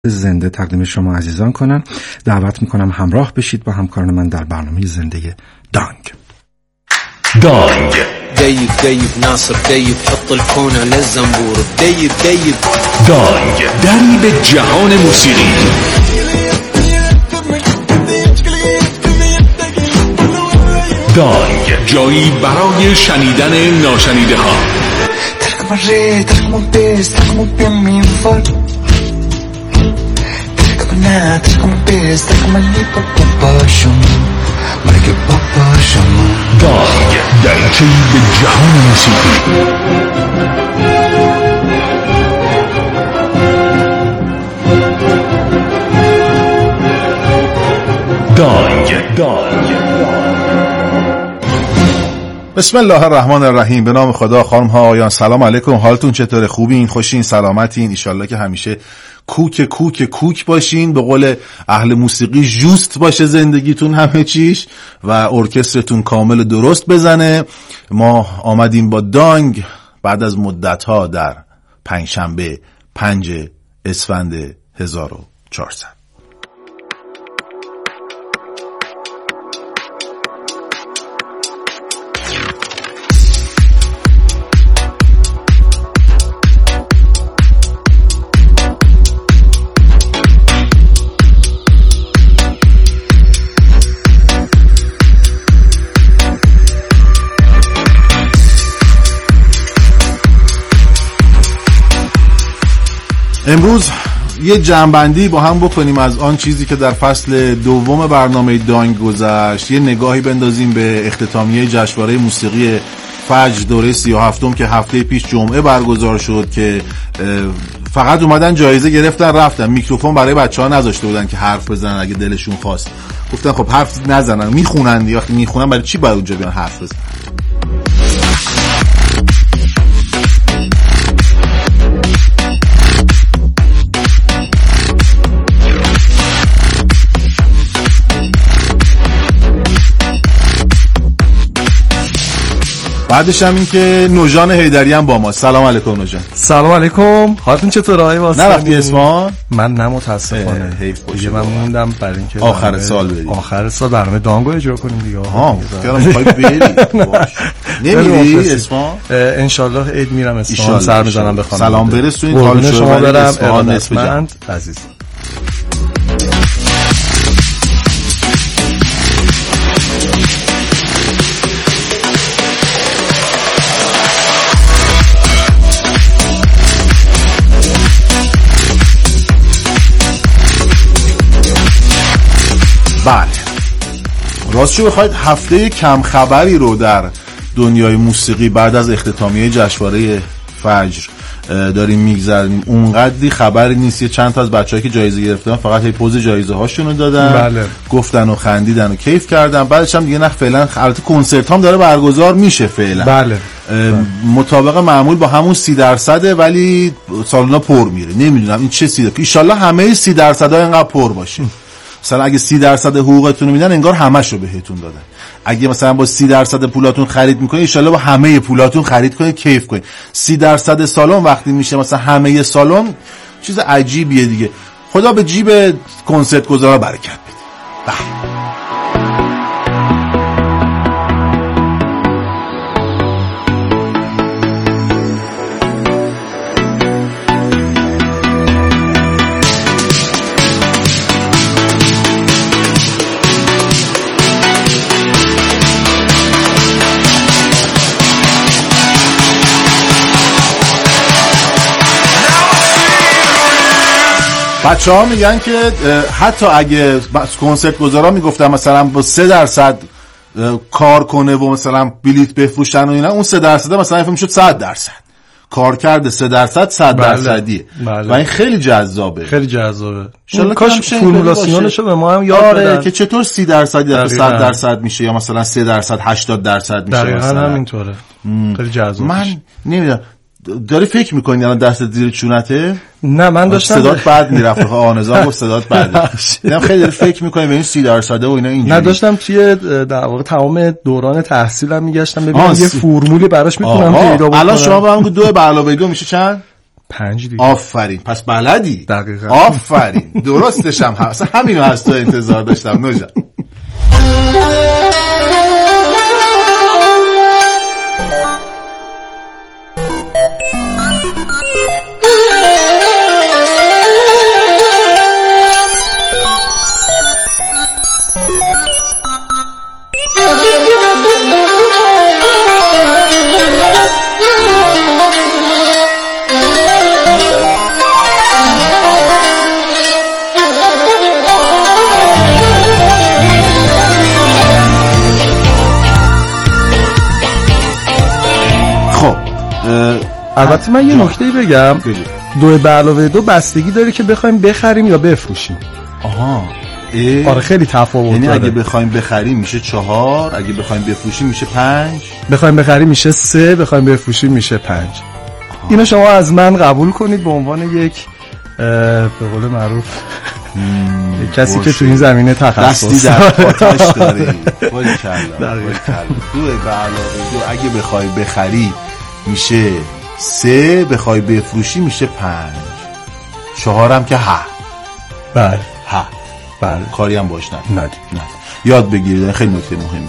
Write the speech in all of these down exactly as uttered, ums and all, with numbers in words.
زنده تقدیم شما عزیزان کنم. دعوت میکنم همراه بشید با همکاران من در برنامه زنده دانگ. دانگ ديب ديب ناصر ديب حط الكون على الزنبور ديب ديب دانگ دری به جهان موسیقی. دانگ جایی برای شنیدن ناشنیده ها. دانگ دریچه‌ای به جهان موسیقی. دانگ دانگ بسم الله الرحمن الرحیم. به نام خدا. خانم ها آقایان سلام علیکم. حالتون چطوره؟ خوبین؟ خوشین؟ سلامتین؟ ایشالله که همیشه کوک کوک کوک باشین. به قول اهل موسیقی جوست باشه زندگیتون همه چیش و ارکسترتون کامل درست بزنه. ما آمدیم با دانگ بعد از مدت ها در پنجشنبه پنج اسفند هزار و چهارصد. امروز یه جمع‌بندی با هم بکنیم از آن چیزی که در فصل دوم برنامه دانگ گذشت. یه نگاهی بندازیم به اختتامیه جشنواره موسیقی فجر دوره سی و هفتم که هفته پیش جمعه برگزار شد که فقط اومدن جایزه گرفتن رفتن. میکروفون برای بچه‌ها نذاشته بودن که حرف بزنن اگه دلشون خواست. گفتن خب حرف نزنن، میخونن دیگه. وقتی میخونن برای چی باید اونجا بیان حرف بزنن؟ بعدش هم این که نوژان حیدری هم با ما. سلام علیکم نوژان. سلام علیکم. حالتون چطوره آقای واسطی؟ نرفتی اصفهان؟ من نه متاسفانه. حیف باشه. من موندم برای اینکه آخر سال بریم. آخر سال برنامه دانگو اجرا کنیم دیگه. ها چرا میخوای بری؟ نمیری اصفهان؟ ان شاء الله عید میرم اصفهان، سر میزنم به خانم. سلام برسونید. حال شما برم اصفهان نصف جهان عزیز. بله راستشو بخواید هفته کم خبری رو در دنیای موسیقی بعد از اختتامیه جشنواره فجر داریم میگذرونیم. اونقدری خبری نیست. یه چند تا از بچه‌ها که جایزه گرفتن فقط هی پوز جایزه هاشونو دادن. بله. گفتن و خندیدن و کیف کردن. بعدش هم دیگه نه فعلا البته کنسرت هم داره برگزار میشه فعلا. بله. مطابق معمول با همون سی درصده ولی سالونا پر میره. نمیدونم این چه سی درصد. ان شاءالله همه سی درصدها اینقدر پر باشه. مثلا اگه سی درصد حقوقتون رو میدن انگار همش رو بهتون دادن. اگه مثلا با سی درصد پولاتون خرید میکنید ان شاءالله با همه پولاتون خرید کنید کیف کنید. سی درصد سالن وقتی میشه مثلا همه سالن چیز عجیبیه دیگه. خدا به جیب کنسرت گذارا برکت بده. بله بچه ها میگن که حتی اگه کنسرت گذارا میگفتن مثلا با سه درصد کار کنه و مثلا بلیت بفروشن و اینا، اون سه درصد مثلا این میشد صد درصد کار کرده. سه درصد صد درصدیه. بله. و این خیلی جذابه. خیلی جذابه. شاید کاش فرمولاسیونشو به ما هم یاد بدن که چطور سی درصد یا صد درصد میشه یا مثلا سه درصد هشتاد درصد میشه. دقیقاً همینطوره. خیلی جذابه. من نمیدونم داری فکر میکنی الان دست زیر چونته؟ نه من داشتم صدات بد میرفت. آنزا گفت صدات بده. من خیلی فکر میکنم به این سی درصد و اینا اینجوری. نه داشتم توی در واقع تمام دوران تحصیلم میگشتم ببینم یه فرمولی براش میتونم پیدا بکنم. الان شما با هم دو به علاوه دو میشه چند؟ پنج دیگه. آفرین، پس بلدی. دقیقاً. آفرین، درستش هم هست. همینو از تو انتظار داشتم نوجا. البته من یه نکته بگم، دو به علاوه دو بستگی داره که بخوایم بخریم یا بفروشیم. آها، آره خیلی تفاوت یعنی داره. اگه بخوایم بخریم میشه چهار، اگه بخوایم بفروشیم میشه پنج. بخوایم بخریم میشه سه، بخوایم بفروشیم میشه پنج. اینو شما از من قبول کنید به عنوان یک به قول معروف کسی که تو این زمینه تخصص دستی در آتش داره. وای کلا وای کلا. دو به علاوه دو اگه بخوای بخری میشه سه، بخوای بفروشی میشه پنج، چهارم که ها. بله ها بله، کاری هم باش ندید. ندید نه. یاد بگیرید، خیلی نکته مهمه.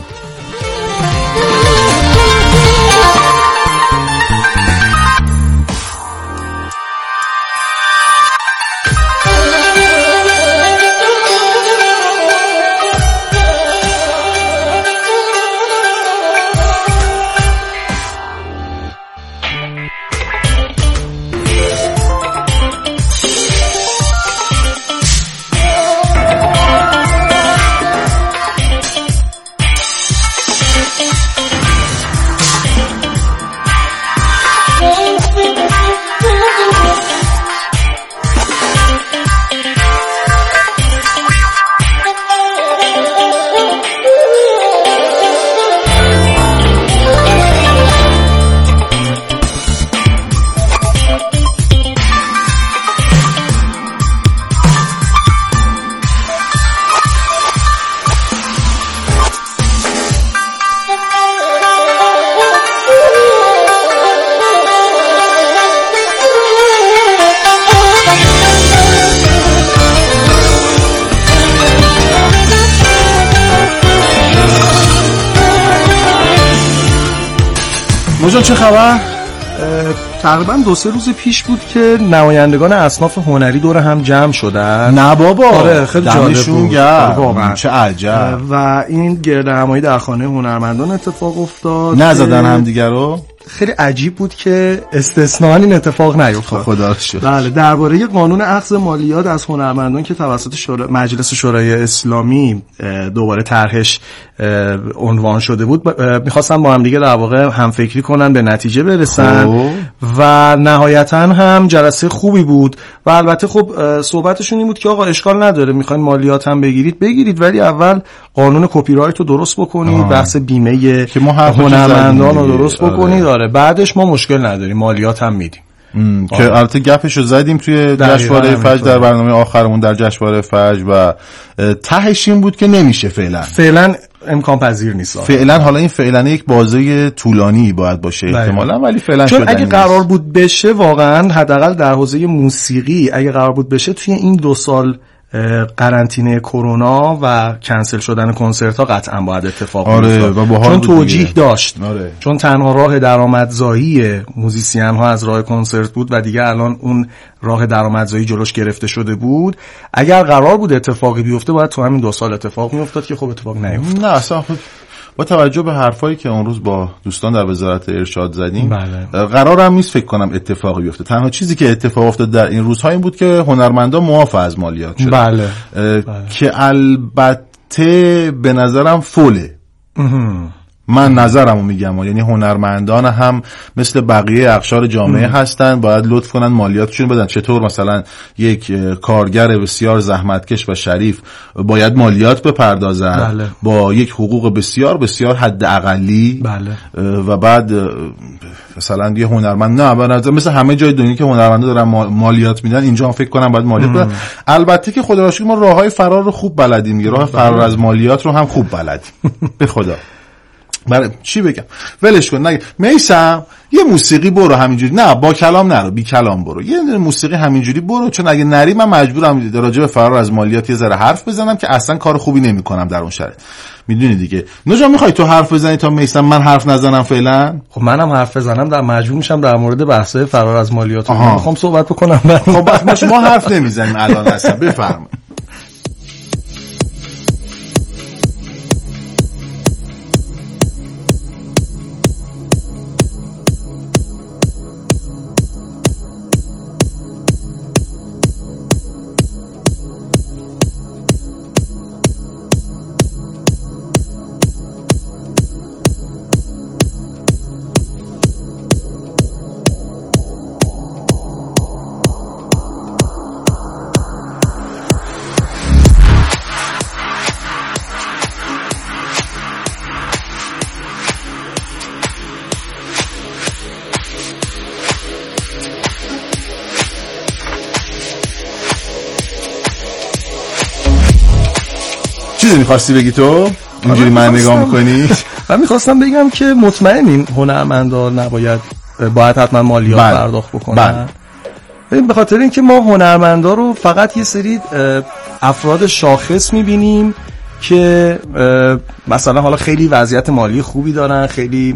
موجان چه خبر؟ تقریبا دو سه روز پیش بود که نمایندگان اصناف هنری دور هم جمع شدن. نه بابا، آره خیلی جالب بود واقعا، چه عجب. و این گردهمایی در خانه هنرمندان اتفاق افتاد. نزدن هم دیگه رو. خیلی عجیب بود که استثناً این اتفاق نیفتاد. خدا رو شکر. بله، درباره قانون اخذ مالیات از هنرمندان که توسط شورا... مجلس شورای اسلامی دوباره طرحش عنوان شده بود، می‌خواستن با هم دیگه در واقع همفکری کنن، به نتیجه برسن خوب. و نهایتاً هم جلسه خوبی بود. و البته خب صحبتشون این بود که آقا اشکال نداره، می‌خواید مالیات هم بگیرید بگیرید، ولی اول قانون کپی رایت رو درست بکنید، آه. بحث بیمه هنرمندان رو درست بکنید. آره بعدش ما مشکل نداریم، مالیات هم میدیم. که البته گپشو زدیم توی جشنواره فجر در برنامه آخرمون در جشنواره فجر و تهش این بود که نمیشه فعلا فعلا امکان پذیر نیست. فعلا حالا این فعلا یک بازه طولانی باید باشه احتمالاً، ولی فعلا چون اگه قرار بود بشه واقعا حداقل در حوزه موسیقی اگه قرار بود بشه توی این دو سال قرنطینه کرونا و کنسل شدن کنسرت ها قطعا باید اتفاق آره بیفته، چون توجیه داشت. آره. چون تنها راه درآمدزایی موزیسین ها از راه کنسرت بود و دیگه الان اون راه درآمدزایی جلوش گرفته شده بود. اگر قرار بود اتفاقی بیفته باید تو همین دو سال اتفاق میافتاد که خب اتفاق نیفتاد. نه اصلا خب با توجه به حرفایی که اون روز با دوستان در وزارت ارشاد زدیم، بله. قرارم نیست فکر کنم اتفاقی بیفته. تنها چیزی که اتفاق افتاد در این روزها این بود که هنرمندان معاف از مالیات شدن. بله. بله. که البته به نظرم فوله. من نظرمو میگم، یعنی هنرمندان هم مثل بقیه اقشار جامعه ام. هستن، باید لطف کنن مالیاتشون بدن. چطور مثلا یک کارگر بسیار زحمتکش و شریف باید مالیات بپردازن، بله. با یک حقوق بسیار بسیار حد اقلی، بله. و بعد مثلا یه هنرمند نه به مثل همه جای دنیا که هنرمندا دارن مالیات میدن اینجا هم فکر کنم باید مالیات بدن. البته که خدا رو شکر ما راههای فرار رو خوب بلدیم، راه فرار از مالیات رو هم خوب بلدیم به خدا. برای چی بگم ولش کن نگه میسم یه موسیقی برو همینجوری، نه با کلام نرو، بی کلام برو، یه موسیقی همینجوری برو، چون اگه نری من مجبورم راجع به فرار از مالیات یه ذره حرف بزنم که اصلا کار خوبی نمیکنم در اون شرایط. میدونی دیگه. نجا میخوای تو حرف بزنی تا میسم من حرف نزنم فعلا؟ خب منم حرف بزنم، در مجبور میشم در مورد بحث فرار از مالیات میخوام صحبت بکنم. خب باشه ما حرف نمیزنیم الان اصلا. بفرمایید. چیزی می‌خواستی بگی تو؟ اینجوری من نگاه می‌کنی؟ من می‌خواستم بگم که مطمئنین هنرمندان نباید باید حتما مالیات بله. پرداخت بکنن. ببین به خاطر اینکه ما هنرمندا رو فقط یه سری افراد شاخص می‌بینیم که مثلا حالا خیلی وضعیت مالی خوبی دارن، خیلی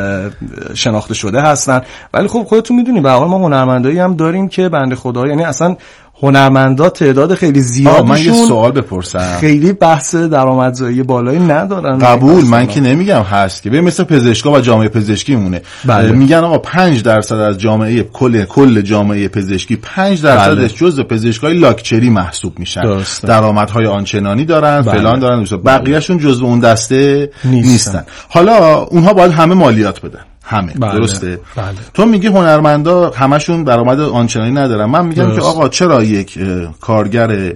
شناخته شده هستن، ولی خب خودتون می‌دونید به هر حال ما هنرمندایی هم داریم که بنده خدا، یعنی اصلا هنرمندا تعداد خیلی زیادشون من یه سوال بپرسم، خیلی بحث درآمدزایی بالایی ندارن. قبول، من که نمیگم هست که ببین مثل پزشکا و جامعه پزشکی مونه. بله. میگن آقا پنج درصد از جامعه کل کل جامعه پزشکی پنج درصدش بله. جزء پزشکای لاکچری محسوب میشن، درآمدهای آنچنانی دارن، بله. فلان دارن، بقیه‌شون جزء اون دسته نیستن. نیستن. حالا اونها باید همه مالیات بدن. همه بله. درسته بله. تو میگی هنرمندا همشون درآمد آنچنانی ندارن، من میگم درست. که آقا چرا یک کارگر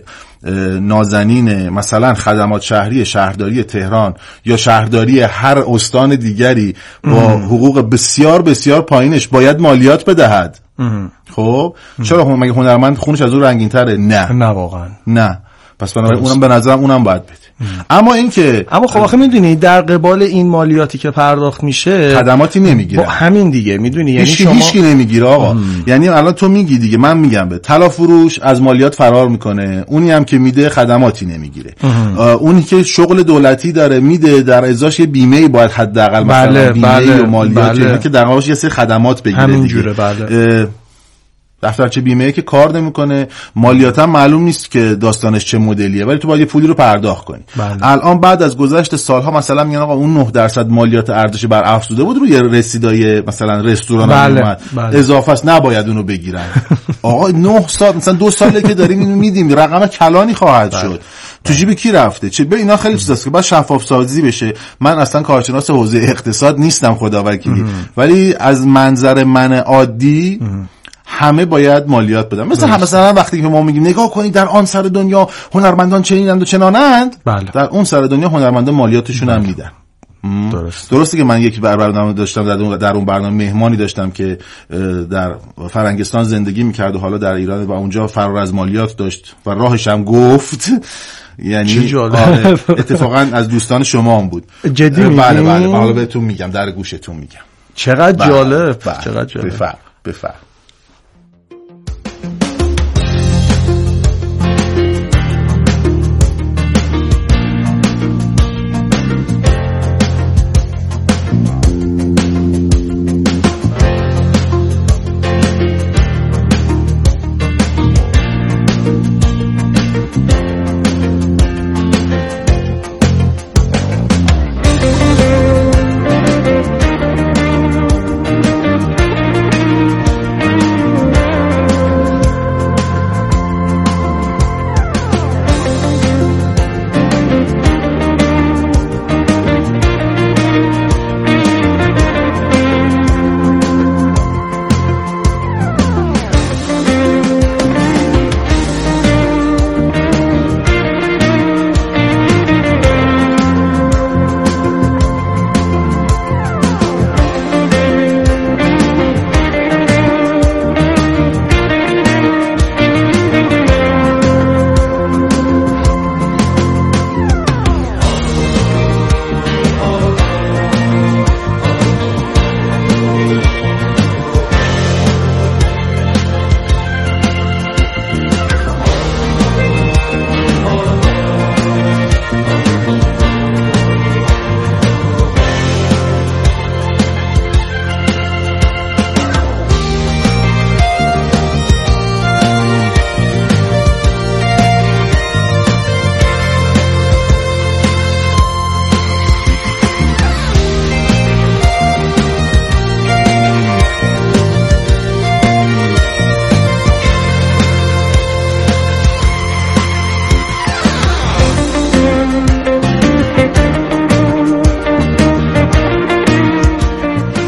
نازنین مثلا خدمات شهری شهرداری تهران یا شهرداری هر استان دیگری با ام. حقوق بسیار بسیار پایینش باید مالیات بدهد؟ ام. خب ام. چرا هم مگه هنرمند خونش از اون رنگین‌تره؟ نه نه واقعا نه. پس بنابراین اونم به نظرم اونم باید بده. اما این که اما خب آخه میدونی در قبال این مالیاتی که پرداخت میشه خدماتی نمیگیره. همین دیگه میدونی، یعنی شما هیچکی نمیگیره آقا. ام. یعنی الان تو میگی دیگه، من میگم به طلا فروش از مالیات فرار میکنه، اونی هم که میده خدماتی نمیگیره. اونی که شغل دولتی داره میده، در ازاش یه بیمه باید حداقل مثلا بله، بیمه بله، و مالیات بله. که در واقع یه سری خدمات بگیره همین دیگه. جوره بله. دفترچه بیمه که کار نمیکنه، مالیات هم معلوم نیست که داستانش چه مدلیه، ولی تو باید یه پولی رو پرداخت کنی. بله. الان بعد از گذشت سالها مثلا میگن آقا اون نه درصد مالیات ارزش بر افزوده بود روی رسیدای مثلا رستوران بله. اومد بله. اضافه است، نباید اونو بگیرن. آقا نه سال مثلا دو ساله که داریم اینو میدیم، رقم کلانی خواهد بله. شد. تو جیب کی رفته؟ چه به اینا خیلی چیزاست که باید شفاف سازی بشه. من اصلا کارشناس حوزه اقتصاد نیستم خدا وکیلی، ولی از منظر من عادی ام. همه باید مالیات بدن. مثلا هم مثلا وقتی که ما میگیم نگاه کنید در آن سر دنیا هنرمندان چنینند و چنانند، بله. در اون سر دنیا هنرمندان مالیاتشون هم میدن. درست. درسته که من یک برنامه داشتم در اون در اون برنامه مهمانی داشتم که در فرنگستان زندگی میکرد و حالا در ایران و اونجا فرار از مالیات داشت و راهش هم گفت. یعنی اتفاقا از دوستان شما هم بود. جدی میگی؟ بله بله حالا بهتون میگم، در گوشتون میگم. چقدر جالب. چقدر جالب. بفرم بفرم.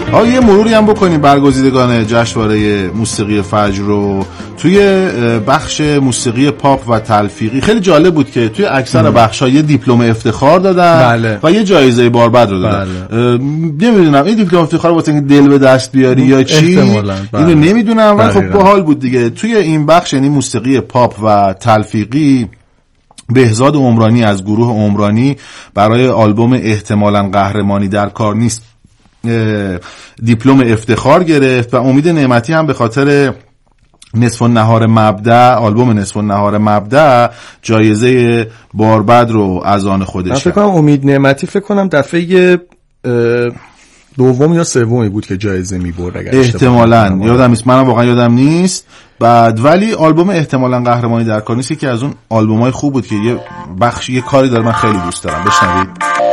آ یه مروری هم بکنیم برگزیدگان جشنواره موسیقی فجر رو. توی بخش موسیقی پاپ و تلفیقی خیلی جالب بود که توی اکثر بخش‌ها یه دیپلم افتخار دادن بله. و یه جایزه باربد رو دادن. بله. نمیدونم این دیپلم افتخار واسه اینکه دل به دست بیاری یا چی، بله. اینو نمیدونم، ولی خب باحال بود دیگه. توی این بخش یعنی موسیقی پاپ و تلفیقی، بهزاد عمرانی از گروه عمرانی برای آلبوم احتمالاً قهرمانی در کار نیست دیپلم افتخار گرفت و امید نعمتی هم به خاطر نصف النهار مبدأ، آلبوم نصف النهار مبدأ، جایزه باربد رو از آن خودش. فکر کنم امید نعمتی فکر کنم دفعه دوم یا سومی بود که جایزه می‌برد اگر احتمالاً، یادم نیست، منم واقعا یادم نیست. بعد ولی آلبوم احتمالاً قهرمانی در کار نیست که از اون آلبومای خوب بود که یه بخش یه کاری داره من خیلی دوست دارم. بشنوید.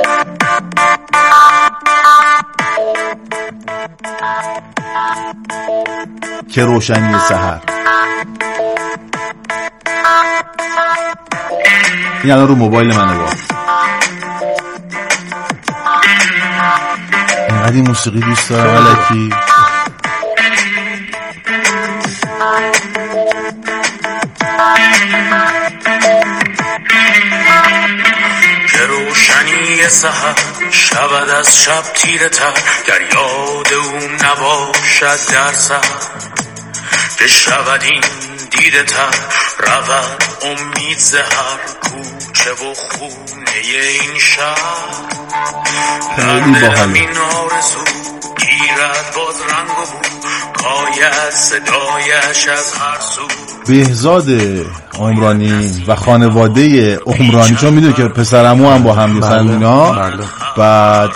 که روشنی سحر. این الان رو موبایل منه با اینقدر این موسیقی دوست دارم الکی. که روشنی سحر شود از شب تیره تر، در یاد اون نباشد در سر، که شود این دیده تر، رود امید زهر، کوچه و خونه این شهر. در دلم این آرزو گیرد باز رنگ و بو، کاید صدایش از هر سو. بهزاد عمرانی و خانواده عمرانی، چون میدونی که پسرمو هم با هم نیستن اینا، بعد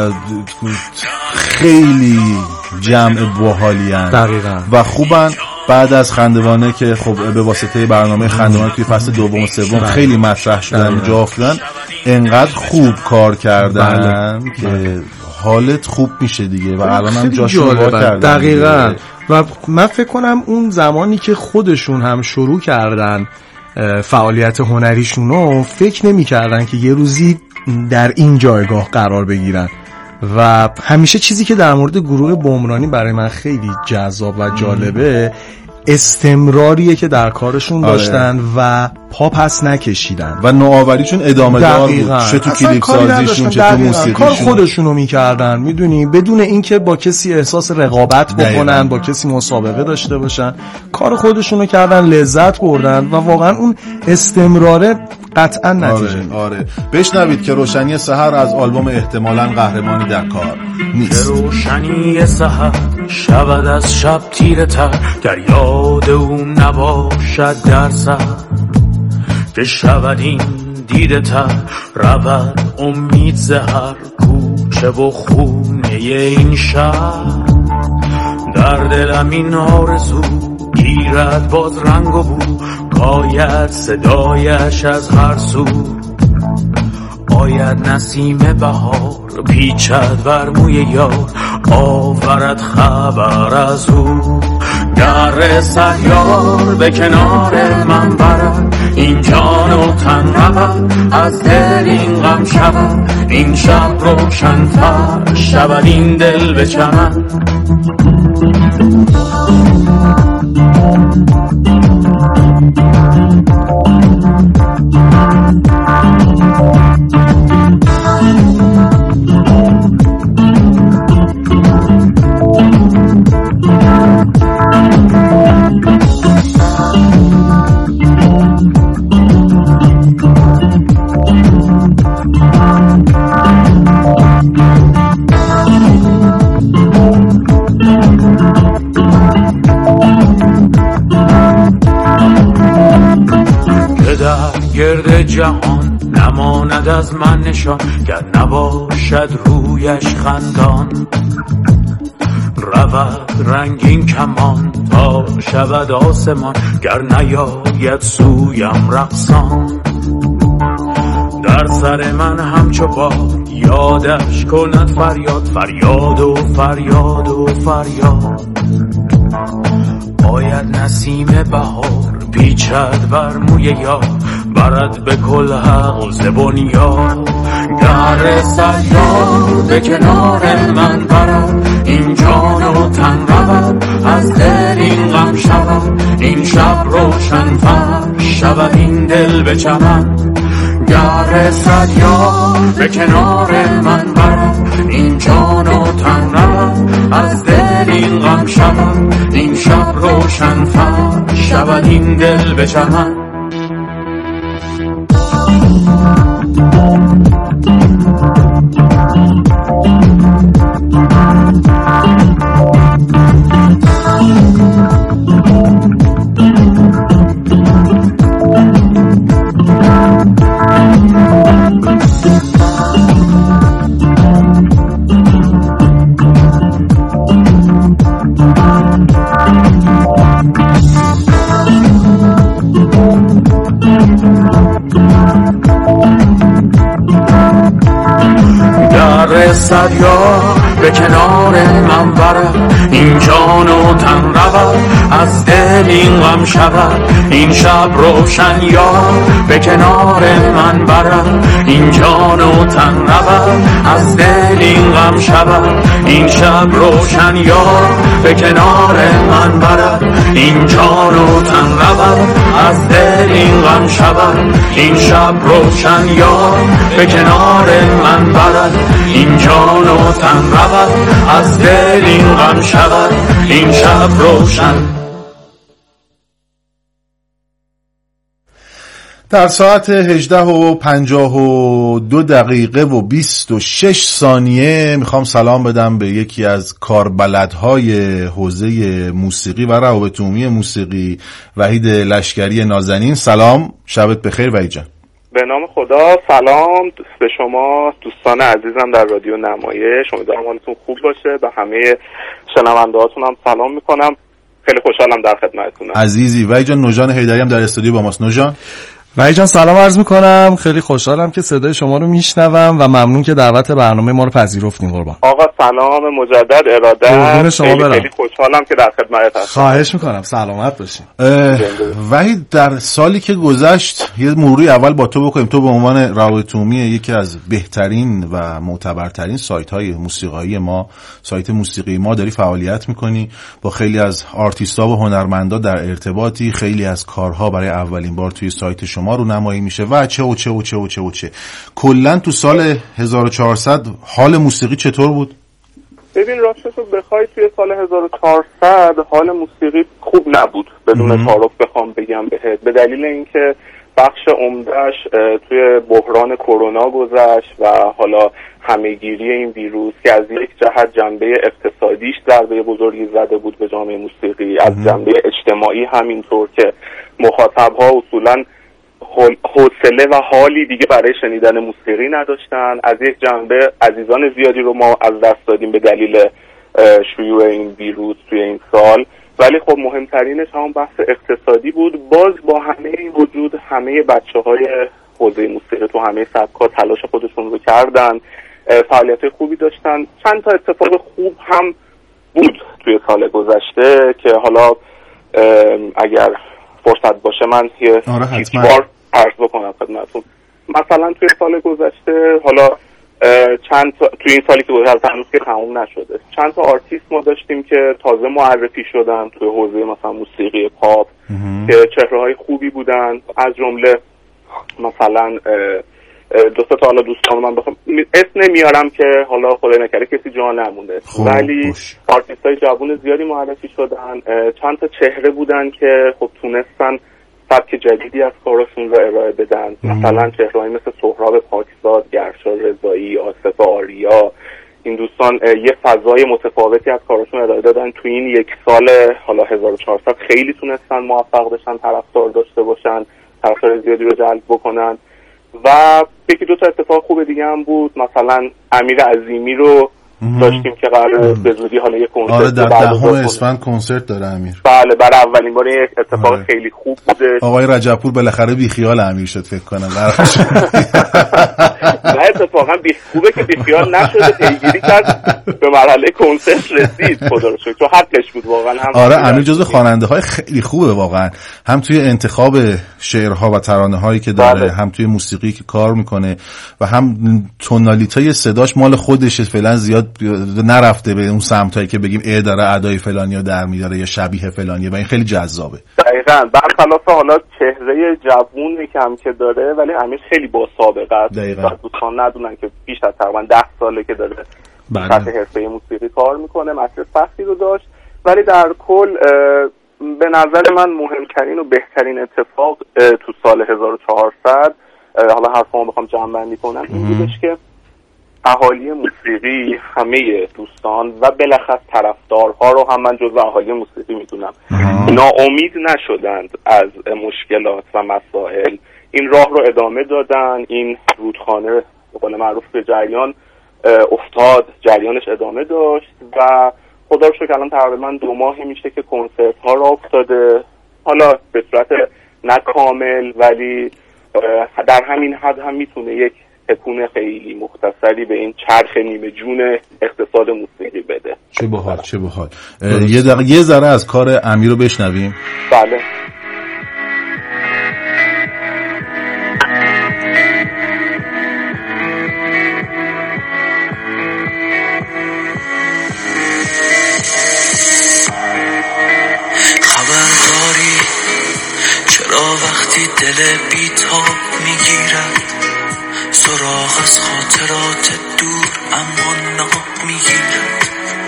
خیلی جمع باحالی ان و خوبن. بعد از خندوانه که خب به واسطه برنامه خندوانه توی فصل دوم و سوم خیلی مطرح شدن، جا افتادن، انقدر خوب کار کردن بله. که حالت خوب میشه دیگه و الان هم جاشون با کردن. دقیقاً. و من فکر کنم اون زمانی که خودشون هم شروع کردن فعالیت هنریشونو، فکر نمی کردن که یه روزی در این جایگاه قرار بگیرن. و همیشه چیزی که در مورد گروه بومرانی برای من خیلی جذاب و جالبه استمراریه که در کارشون داشتن و پا پس نکشیدن و نوآوریشون ادامه دار بود، چه تو کلیپ سازیشون چه تو موسیقیشون، کار خودشونو میکردن، میدونی، بدون اینکه با کسی احساس رقابت بکنن، با کسی مسابقه داشته باشن، کار خودشونو کردن، لذت بردن و واقعا اون استمراره قطعا نتیجه آره, آره. بشنوید که روشنی سحر از آلبوم احتمالاً قهرمانی در کار نیست. روشنی سحر شود از شب تیره تر، در یاد اون نباشد در سر، که شود این دیده تر، رود امید زهر، کوچه و خونه این شهر. در دلم این آرزو گیرد باز رنگ و بو، کاید صدایش از هر سو. آید نسیم بهار پیچد بر موی یار، آورد خبر از او. در سیار به کنار من برد، این جان و تن رود، از دل این غم شود، این شب روشن‌تر شود، این دل به چمن. گرد جهان نماند از من نشان، گر نباشد رویش خندان. رود رنگین کمان تا شود آسمان، گر نیاید سویم رقصان. در سر من همچو باد یادش کند فریاد، فریاد و فریاد و فریاد. آید نسیم بهار پیچد بر موی یار، برد به کل حق زبونیا در سیار به کنار من برد این جان و تن رود از دل این غم شود این شب روشن فر شود این دل به چمن گر سیار به کنار من برد این جان و تن رود از دل این غم شود این شب روشن فر شود این دل به چمن در سیار به کنار من برد این جان و تن رود از دل این غم شود این شب روشن یار به کنار من برد این جان و تن رود از دل این غم شود این شب روشن یار به کنار من برد این جان و تن رود از دل این غم شود این شب روشن یار به کنار من برد این جان و تن رود از دل این غم شود این شب روشن. در ساعت هجده و پنجاه و دو دقیقه و بیست و شش ثانیه میخوام سلام بدم به یکی از کاربلدهای حوزه موسیقی و روابط عمومی موسیقی، وحید لشکری نازنین. سلام، شبت بخیر وحید جان. به نام خدا، سلام به شما دوستان عزیزم در رادیو نمایش، امیدوارم حالتون خوب باشه. به همه شنونده‌هاتون هم سلام میکنم، خیلی خوشحالم در خدمتتونم. عزیزی وحید جان، نوجان حیدری هم در استودیو با ماست. نوجان وحید جان سلام عرض میکنم، خیلی خوشحالم که صدای شما رو میشنوم و ممنون که دعوت برنامه ما رو پذیرفتین. قربان آقا سلام مجدد ارادت، شما خیلی, برم. خیلی خوشحالم که در خدمت هستم. خواهش میکنم، سلامت باشین. وحید، در سالی که گذشت یه مروری اول با تو بکنیم. تو به عنوان روابط عمومی یکی از بهترین و معتبرترین سایت های موسیقایی ما، سایت موسیقی ما، داری فعالیت میکنی، با خیلی از آرتیستا و هنرمندا در ارتباطی، خیلی از کارها برای اولین بار توی سایت شما رو نمایی میشه و چه و چه و چه و چه و چه. کلا تو سال هزار و چهارصد حال موسیقی چطور بود؟ ببین راستش رو بخوای توی سال هزار و چهارصد حال موسیقی خوب نبود، بدون تعارف بخوام بگم بهت، به دلیل اینکه بخش عمدهش توی بحران کرونا گذشت و حالا همهگیری این ویروس که از یک جهت جنبه اقتصادیش ضربه بزرگی زده بود به جامعه موسیقی، از جنبه اجتماعی همینطور که مخاطب‌ها اصولاً حوصله و حالی دیگه برای شنیدن موسیقی نداشتن. از یک جنبه عزیزان زیادی رو ما از دست دادیم به دلیل شیوع این ویروس توی این سال، ولی خب مهمترینش همون بحث اقتصادی بود. باز با همه این وجود همه بچه‌های حوزه موسیقی تو همه سبک‌ها تلاش خودشون رو کردن، فعالیت خوبی داشتن. چند تا اتفاق خوب هم بود توی سال گذشته که حالا اگر فرصت باشه من یه بار عرض بکنم خدمتتون. مثلا توی سال گذشته، حالا چند تا توی این سالی که گذشته هنوز که تموم نشده، چند تا آرتیست ما داشتیم که تازه معرفی شدن توی حوزه مثلا موسیقی پاپ که چهره‌های خوبی بودن. از جمله مثلا دو سه تا حالا دوستان من بخوام اسم نمیارم که حالا خدای نکرده کسی جا نمونه، ولی آرتیست‌های جوان زیادی معرفی شدن. چند تا چهره بودن که خب تونستن سبک جدیدی از کارشون رو ارائه بدن. ام. مثلا چهره‌هایی مثل سهراب پاکزاد، گرشاسب رضایی، آصف آریا، این دوستان یه فضای متفاوتی از کارشون ارائه دادن. تو این یک سال حالا هزار و چهارصد خیلی تونستن موفق بشن، طرفدار داشته باشن، طرفدار زیادی رو جلب بکنن. و یکی دو تا اتفاق خوب دیگه هم بود، مثلا امیر عظیمی رو داشتیم که قرار به زودی حالا یه کنسرت آره در دهم اسفند کنسرت داره امیر. بله برای اولین بار یک اتفاق آره. خیلی خوب بوده. آقای رجبپور بالاخره بی خیال امیر شد فکر کنم. نه اتفاقا بی خوبه که بی خیال نشده، پیگیری کرد به مرحله کنسرت رسید خدا رو شکر، تو حقش بود واقعا. هم آره امیر جزو خواننده های خیلی خوبه واقعا، هم توی انتخاب شعرها و ترانه هایی که داره بله. هم توی موسیقی که کار میکنه و هم تونالیتای صداش مال خودشه، فعلا زیاد نرفته به اون سمتایی که بگیم ای داره ادای فلانیو در میاره یا شبیه فلانیه و این خیلی جذابه. دقیقاً برخلاف حالا چهره جوونی که هم که داره، ولی امیر خیلی با سابقه است. دوستان ندونن که بیش از تقریبا ده ساله که داره سطح حرفه موسیقی کار میکنه، مسیر سختی رو داشت، ولی در کل به نظر من مهمترین و بهترین اتفاق تو سال هزار و چهارصد، حالا حرفامو بخوام جمع بندی کنم، این بودش که اهالی موسیقی، همه دوستان و بالاخص طرفدارها رو هم من جزو اهالی موسیقی میدونم، ناامید نشدند از مشکلات و مسائل، این راه رو ادامه دادن، این رودخانه به قول معروف به جریان افتاد، جریانش ادامه داشت و خدا رو شکر الان تقریبا دو ماهی میشه که کنسرت ها راه افتاده، حالا به صورت نه کامل ولی در همین حد هم میتونه یک تکون خیلی مختصری به این چرخ نیمه جون اقتصاد موسیقی بده. چه باحال چه باحال. یه دقیقه یه ذره از کار امیر رو بشنویم. بله. خبرداری چرا وقتی دل بی‌تاب میگیرد سراغ از خاطرات دور اما ناب میگیرد،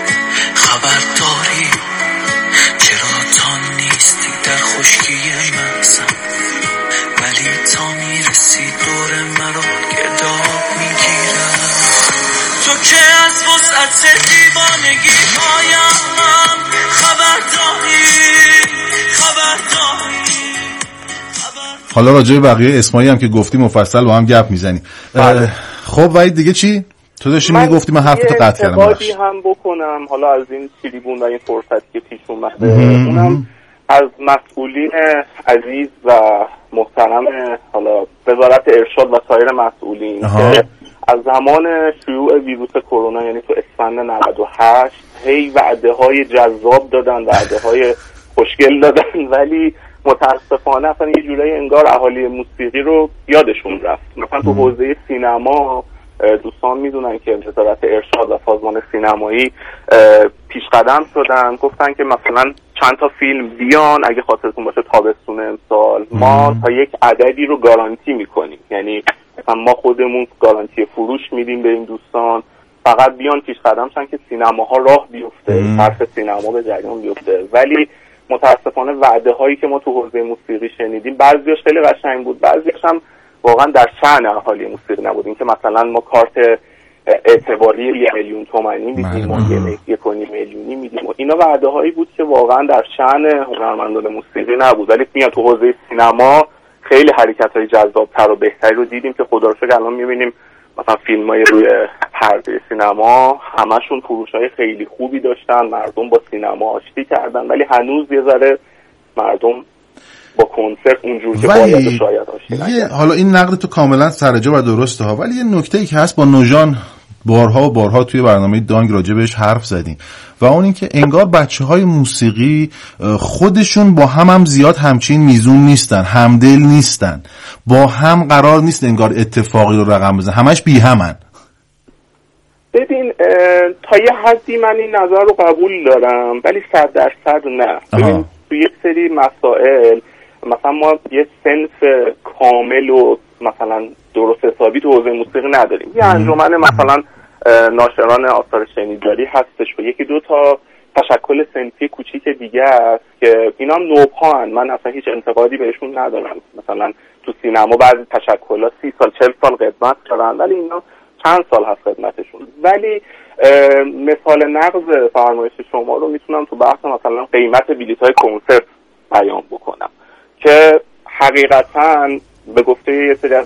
خبرداری چرا تا نیستی در خشکی مغزم ولی تا میرسی دور مرا گرداب میگیرد، تو که از وسعت دیوانگی هایم خبرداری خبرداری. حالا راجع به بقیه اسمایی هم که گفتی مفصل با هم گپ میزنیم. خب ولی دیگه چی؟ تو داشتی میگفتی من حرفتو قطع کردم. من یه هم بکنم حالا از این تریبون و این فرصتی که پیش اومده، اونم از مسئولین عزیز و محترم حالا وزارت ارشاد و سایر مسئولین که از زمان شیوع ویروس کرونا یعنی تو اسفند نود و هشت هی وعده های جذاب دادن، وعده های خوشگل دادن، ولی متاسفانه اصلا یه جورایی انگار اهالی موسیقی رو یادشون رفت. مثلا تو حوزه سینما دوستان میدونن که وزارت ارشاد و سازمان سینمایی پیش قدم شدن، گفتن که مثلا چند تا فیلم بیان، اگه خاطرتون باشه تابستون امسال ما تا یک عددی رو گارانتی میکنیم، یعنی مثلا ما خودمون گارانتی فروش میدیم به این دوستان، فقط بیان پیش قدم شدن که سینماها راه بیفته، صرف سینما به جریان بیفته. ولی متاسفانه وعده هایی که ما تو حوزه موسیقی شنیدیم بعضیش خیلی قشنگ بود، بعضیش هم واقعا در شأن اهالی موسیقی نبود. این که مثلا ما کارت اعتباری یه میلیون تومانی میدیم و یه یک و نیم میلیونی میدیم و اینا وعده هایی بود که واقعا در شأن هنرمندان موسیقی نبود. ولی میاد تو حوزه سینما خیلی حرکت های جذاب‌تر و بهتری رو دیدیم که خدا رو شکر الان میبینیم مثلا فیلم‌های روی پرده سینما همشون فروش‌های خیلی خوبی داشتن، مردم با سینما آشتی کردن، ولی هنوز یه ذره مردم با کنسرت اونجور که باید شاید آشتی نکردن. حالا این نقد تو کاملا سرجا و درسته ها، ولی یه نکته‌ای که هست با نوژان بارها و بارها توی برنامه دانگ راجع بهش حرف زدیم و اون این که انگار بچه‌های موسیقی خودشون با هم هم زیاد همچین میزون نیستن، همدل نیستن، با هم قرار نیست انگار اتفاقی رو رقم بزنن، همش بی همن. ببین تا یه حدی من این نظر رو قبول دارم ولی صد درصد نه. ببین تو یک سری مسائل مثلا ما یه صنف کامل و مثلا درست حسابی تو حوزه موسیقی نداریم. یه انجمن مثلا ناشران آثار شنیداری هستش و یکی دو تا تشکل صنفی کوچیک دیگه است که اینا هم نوپان، من اصلا هیچ انتقادی بهشون ندارم. مثلا تو سینما بعضی تشکل‌ها سی سال چهل سال خدمت کردن ولی اینا چند سال هست خدمتشون. ولی مثال نقض فرمایش شما رو میتونم تو بحث مثلا قیمت بلیط‌های کنسرت بیان بکنم که حقیقتاً به گفته یه سری از